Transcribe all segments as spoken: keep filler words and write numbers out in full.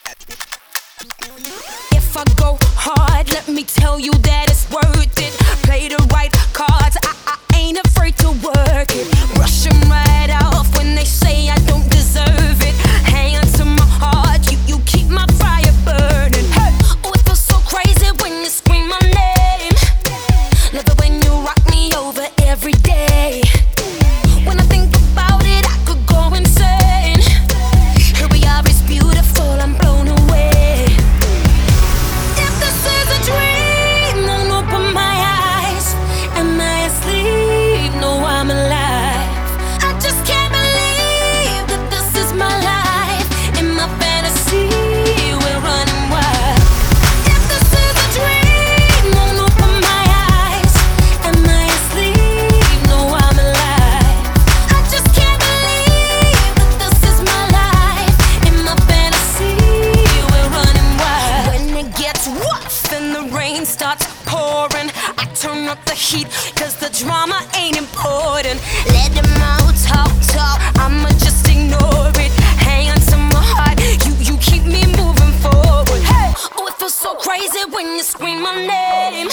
If I go hard, let me tell you that it's worth it. Play the right cards, I, I ain't afraid to work it. Brush 'em right off when they say I don't deserve it. Hang on to my heart, you, you keep my fire burning. Hey. Oh, it feels so crazy when you scream my name. Love it when you rock me over every day. When I think about it, I could go insane. Here we are, it's beautiful, I'm blown away. If this is a dream, then open my eyes. Am I asleep? No, I'm alive. I just can't believe that this is my life. In my fantasy, we're running wild. If this is a dream, then open my eyes. Am I asleep? No, I'm alive. I just can't believe that this is my life. In my fantasy, we're running wild. When it gets rough and the rain starts pouring, I turn up the heat, cause the drama ain't important. Let them all talk, talk, I'ma just ignore it. Hang on to my heart, you, you keep me moving forward. Hey, oh, it feels so crazy when you scream my name.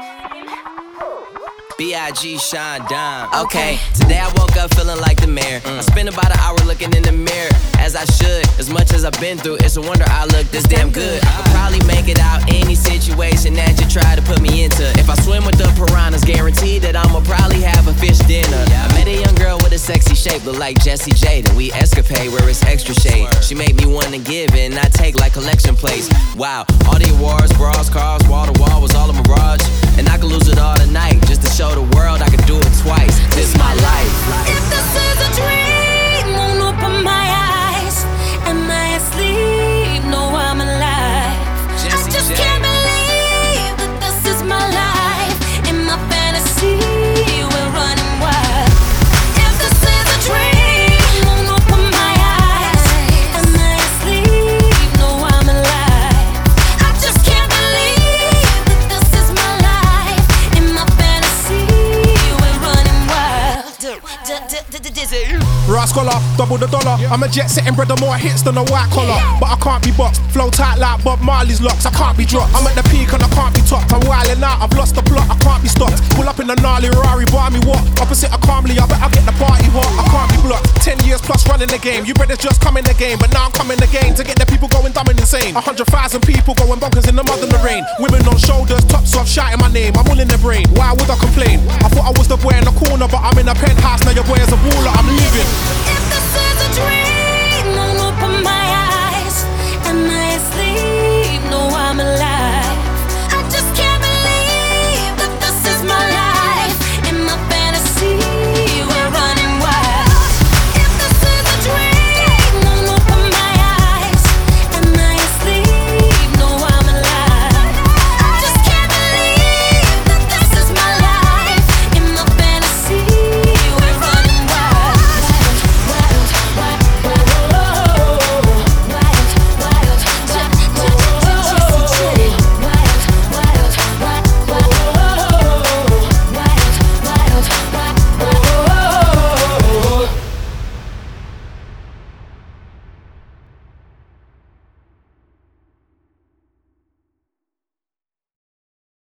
B I G Sean Dime. Okay, today I woke up feeling like the mayor. I spent about an hour looking in the mirror, as I should. As much as I've been through, it's a wonder I look this damn good. I could probably make it out any situation that you try to put me into. If I swim with the piranhas, guaranteed that I'ma probably have a fish dinner. I met a young girl with a sexy shape, look like Jessie J. Then we escapade where it's extra shade. She made me wanna give and I take like collection plates. Wow, all the awards, bras, cars, wall to wall was all a mirage. And I could lose it all tonight just to show the world I could do it twice. This my life. If this is a dream, won't open my eyes. Am I asleep? No, I'm alive. I just can't believe that this is my life. In my fantasy, we're running wild. If this is a dream, won't open my eyes. Am I asleep? No, I'm alive. I just can't believe that this is my life. In my fantasy, we're running wild. Rascalla, double the dollar. I'm a jet setting brother, more hits than a white collar. But I can't be boxed, flow tight like Bob Marley's locks. I can't be dropped. I'm at the peak and I can't be topped. I'm wilding out, I've lost the plot, I can't be stopped. Pull up in a gnarly Rari, buy me what? Opposite of calmly, I bet I get the party hot. I can't be blocked. Ten years plus running the game. You brothers just come in the game, but now I'm coming again to get the people going dumb and insane. A hundred thousand people going bonkers in the mud and the rain. Women on shoulders, tops off, shouting my name. I'm all in their brain. Why would I complain? I thought I was the boy in the corner, but I'm in a penthouse. Now your boy is a